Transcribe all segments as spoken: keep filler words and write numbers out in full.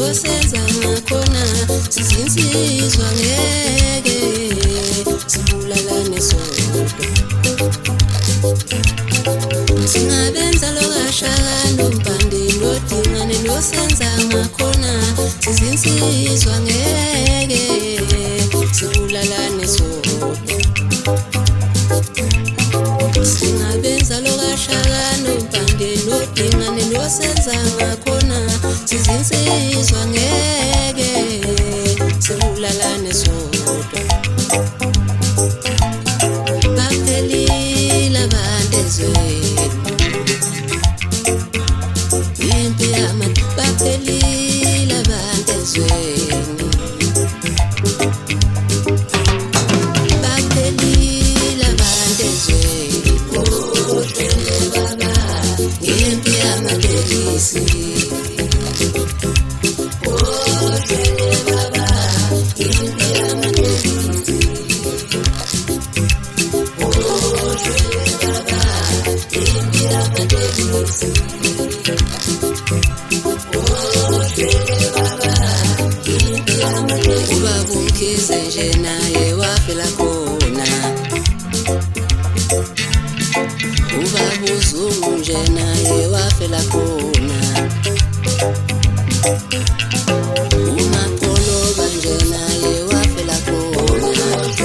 losenza ngakhona sizinsizwa ngeke sibulalane sodwa. Singabenza lokashaka nompande lodingane losenza ngakhona sizinsizwa ngeke sibulalane sodwa. Singabenza lokashaka nompande lodingane losenza ngakhona sizinsizwa ngeke sibulalane sodwa. Baphelile abantu ezweni, impi yamandla. Baphelile abantu ezweni, baphelile abantu ezweni. Kodwa baba impi yamatekisi, kodwa baba impi yamatekisi, ubaba umkhize nje naye wafela khona, ubaba uZungu nje naye wafela khona, uMaqoloba nje naye wafela khona,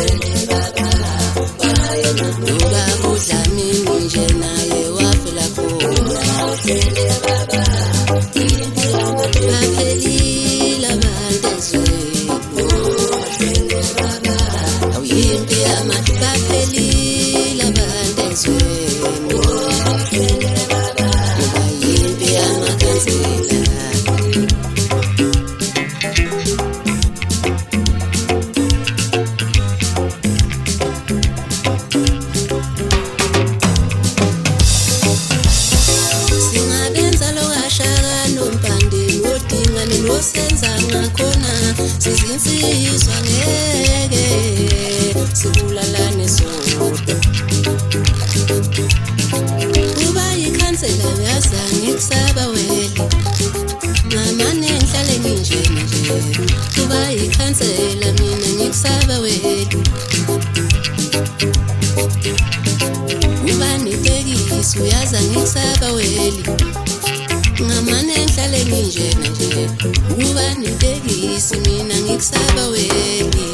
ubaba uDlamini nje naye wafela khona. Baphelile abantu ezweni, awuyimpi yamandla. Baphelile abantu ezweni, awuyimpi yamakhansela. Singabenza lokashaka nompande lodingane losenza ngakhona sizinsizwa ngeke sibulalane sodwa. Kuba yikhansela yaza ngikusaba wele, ngamane ngihlale nginjeni nje. Kuba yikhansela mina ngikusaba wele, kuba nitekisi uyaza ngikusaba wele, ngamane ngihlale nginjena nje. Kuba nitekisi mina ngikusaba wele.